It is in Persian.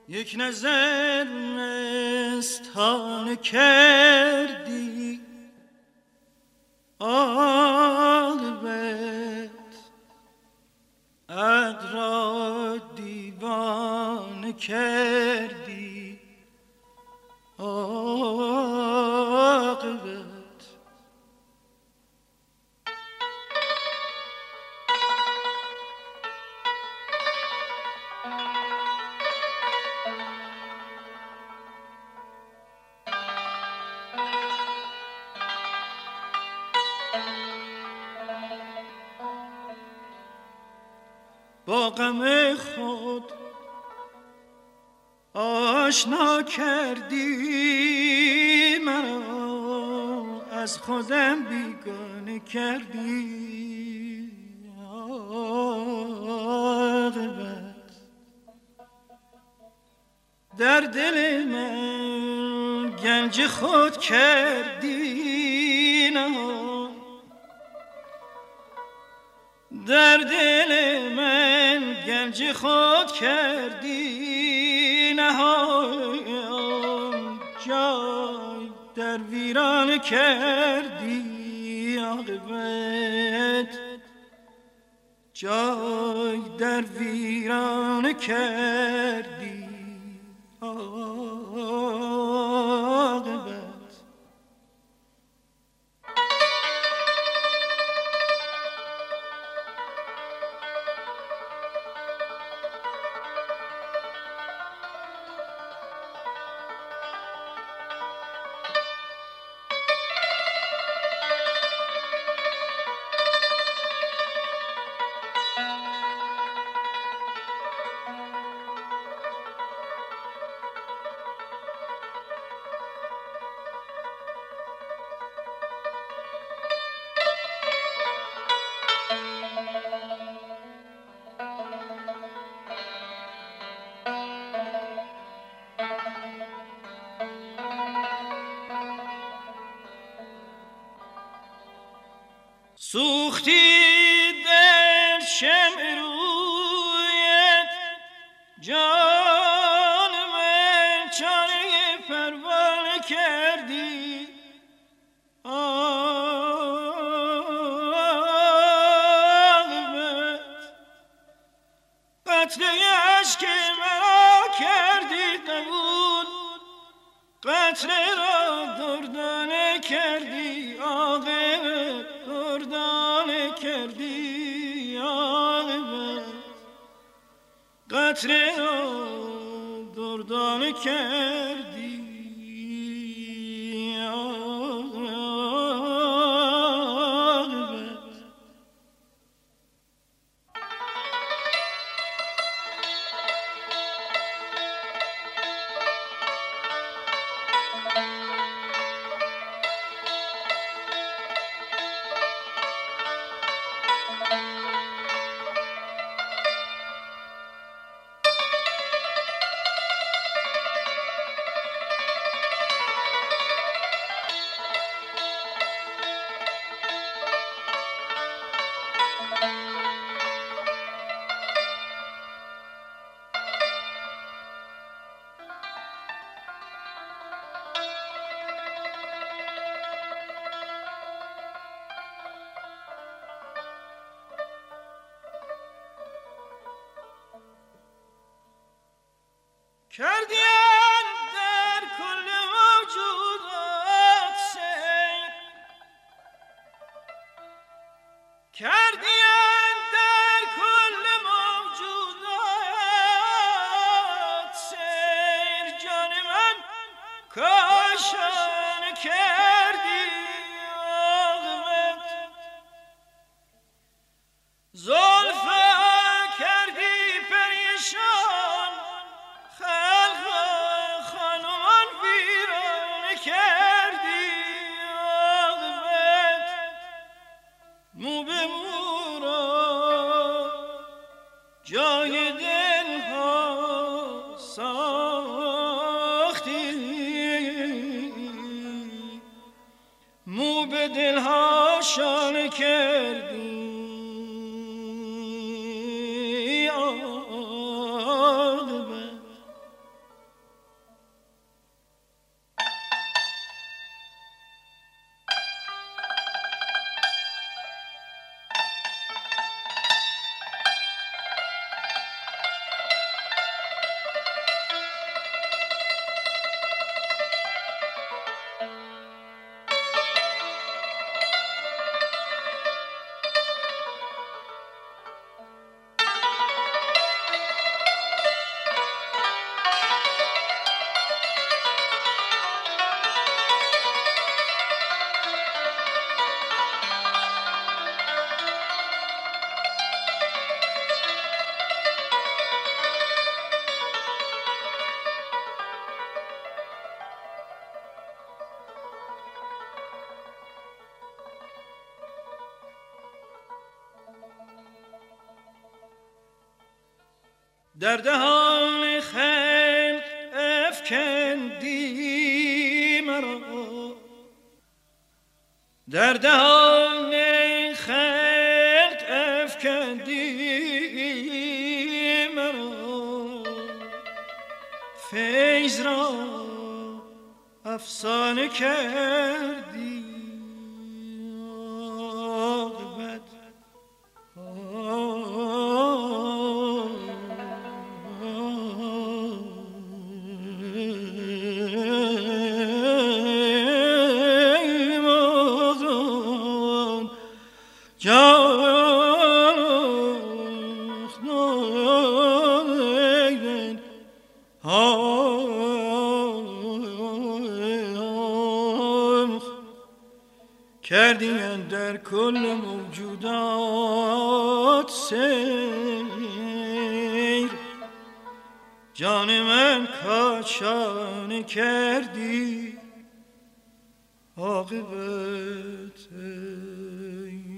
یک نظر مستانه کردی عاقبت عقل را دیوانه کردی عاقبت. با غم خود آشنا کردی مرا، از خودم بیگانه کردی عاقبت. در دل من گنج خود کردی نهان، در دل من گنج خود کردی نهان، جای در ویران کردی عاقبت، جای در ویران کردی عاقبت. سوختی در شمع رویت جان من، چاره پروانه کردی عاقبت. قطره اشک مرا کردی قبول، قطره را دردانه کردی عاقبت، دردانه کردی عاقبت. قطره را دردانه کردی عاقبت. کردیم در کل موجودات سیر، کردیم در کل موجودات سیر، جان من کاشان کردی عاقبت. زلفا کردی پریشان، خلق خانمان ویرانه کردی عاقبت. مو به مو را جای دلها ساختی، مو به دلها شانه کردی عاقبت. در دهان خلق افکندی مرا، در دهان خلق افکندی مرا، فیض را افسانه کردی، عاقبت کردیم در کل موجودات سیر، جان من کاشانه کردی، عاقبت